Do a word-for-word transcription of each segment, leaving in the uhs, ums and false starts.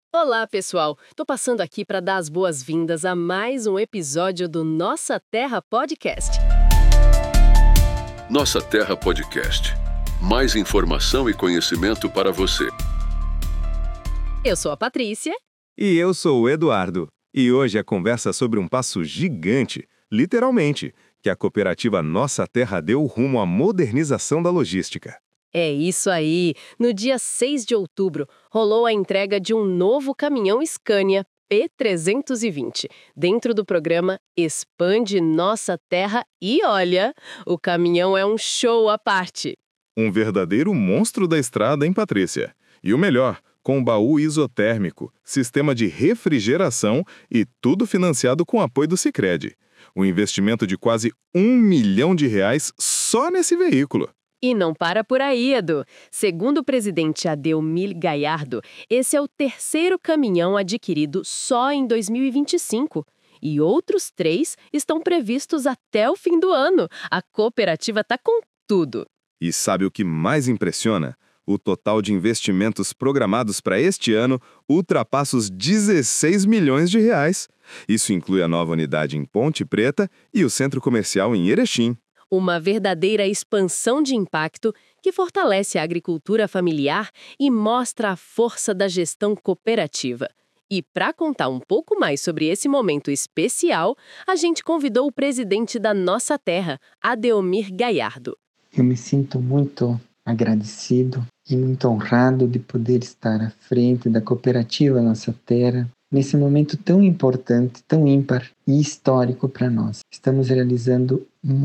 Olá, pessoal! Tô passando aqui para dar as boas-vindas a mais um episódio do Nossa Terra Podcast. Nossa Terra Podcast. Mais informação e conhecimento para você. Eu sou a Patrícia. E eu sou o Eduardo. E hoje a conversa sobre um passo gigante, literalmente, que a cooperativa Nossa Terra deu rumo à modernização da logística. É isso aí! No dia seis de outubro, rolou a entrega de um novo caminhão Scania P trezentos e vinte, dentro do programa Expande Nossa Terra e olha, o caminhão é um show à parte. Um verdadeiro monstro da estrada, hein, Patrícia? E o melhor, com baú isotérmico, sistema de refrigeração e tudo financiado com apoio do Sicredi. Um investimento de quase um milhão de reais só nesse veículo. E não para por aí, Edu. Segundo o presidente Adelmir Gaiardo, esse é o terceiro caminhão adquirido só em dois mil e vinte e cinco. E outros três estão previstos até o fim do ano. A cooperativa tá com tudo. E sabe o que mais impressiona? O total de investimentos programados para este ano ultrapassa os dezesseis milhões de reais. Isso inclui a nova unidade em Ponte Preta e o centro comercial em Erechim. Uma verdadeira expansão de impacto que fortalece a agricultura familiar e mostra a força da gestão cooperativa. E para contar um pouco mais sobre esse momento especial, a gente convidou o presidente da Nossa Terra, Adelmir Gaiardo. Eu me sinto muito agradecido e muito honrado de poder estar à frente da cooperativa Nossa Terra, nesse momento tão importante, tão ímpar e histórico para nós. Estamos realizando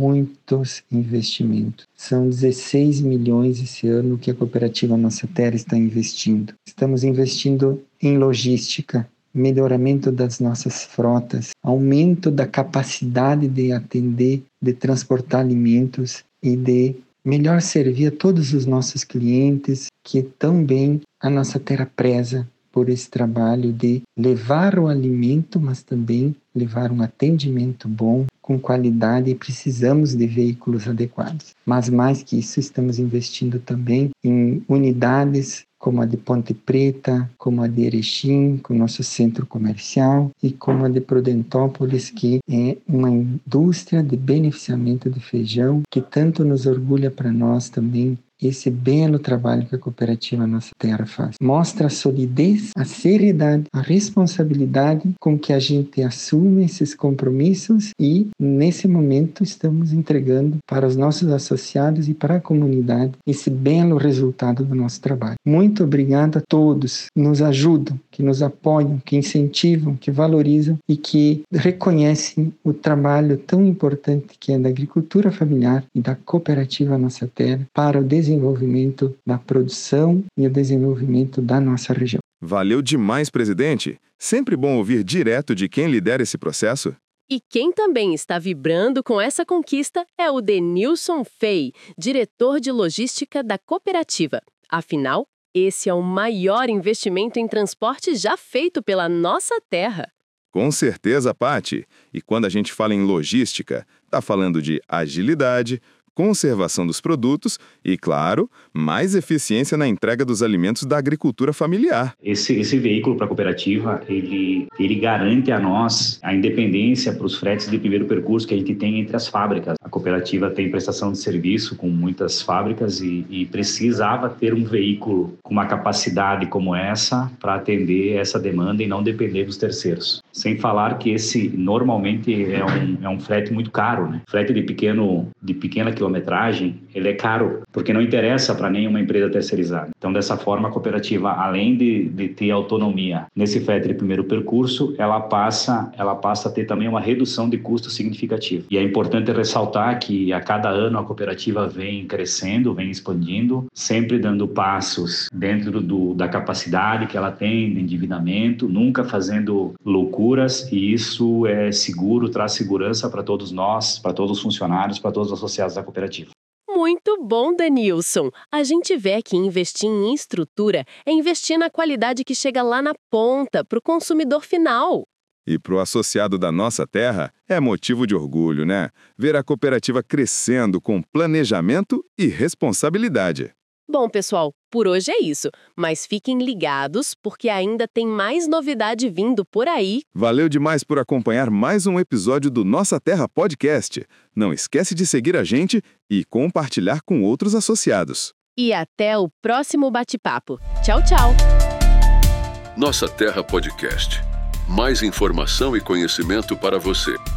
muitos investimentos. São dezesseis milhões esse ano que a cooperativa Nossa Terra está investindo. Estamos investindo em logística, melhoramento das nossas frotas, aumento da capacidade de atender, de transportar alimentos e de melhor servir a todos os nossos clientes que tão bem a Nossa Terra preza por esse trabalho de levar o alimento, mas também levar um atendimento bom, com qualidade, e precisamos de veículos adequados. Mas mais que isso, estamos investindo também em unidades como a de Ponte Preta, como a de Erechim, com o nosso centro comercial, e como a de Prudentópolis, que é uma indústria de beneficiamento de feijão, que tanto nos orgulha para nós também esse belo trabalho que a cooperativa Nossa Terra faz. Mostra a solidez, a seriedade, a responsabilidade com que a gente assume esses compromissos e, nesse momento, estamos entregando para os nossos associados e para a comunidade esse belo resultado do nosso trabalho. Muito obrigado a todos que nos ajudam, que nos apoiam, que incentivam, que valorizam e que reconhecem o trabalho tão importante que é da agricultura familiar e da cooperativa Nossa Terra para o desenvolvimento desenvolvimento da produção e o desenvolvimento da nossa região. Valeu demais, presidente! Sempre bom ouvir direto de quem lidera esse processo. E quem também está vibrando com essa conquista é o Denilson Fey, diretor de logística da cooperativa. Afinal, esse é o maior investimento em transporte já feito pela Nossa Terra. Com certeza, Pati. E quando a gente fala em logística, está falando de agilidade, conservação dos produtos e, claro, mais eficiência na entrega dos alimentos da agricultura familiar. Esse, esse veículo para a cooperativa, ele, ele garante a nós a independência para os fretes de primeiro percurso que a gente tem entre as fábricas. A cooperativa tem prestação de serviço com muitas fábricas e, e precisava ter um veículo com uma capacidade como essa para atender essa demanda e não depender dos terceiros. Sem falar que esse normalmente é um, é um frete muito caro, né? Frete de, pequeno, de pequena quilometragem, ele é caro, porque não interessa para nenhuma empresa terceirizada. Então, dessa forma, a cooperativa, além de, de ter autonomia nesse frete de primeiro percurso, ela passa, ela passa a ter também uma redução de custo significativa. E é importante ressaltar que a cada ano a cooperativa vem crescendo, vem expandindo, sempre dando passos dentro do, da capacidade que ela tem de endividamento, nunca fazendo loucura. E isso é seguro, traz segurança para todos nós, para todos os funcionários, para todos os associados da cooperativa. Muito bom, Denilson! A gente vê que investir em estrutura é investir na qualidade que chega lá na ponta, para o consumidor final. E para o associado da Nossa Terra, é motivo de orgulho, né? Ver a cooperativa crescendo com planejamento e responsabilidade. Bom, pessoal, por hoje é isso, mas fiquem ligados porque ainda tem mais novidade vindo por aí. Valeu demais por acompanhar mais um episódio do Nossa Terra Podcast. Não esquece de seguir a gente e compartilhar com outros associados. E até o próximo bate-papo. Tchau, tchau! Nossa Terra Podcast. Mais informação e conhecimento para você.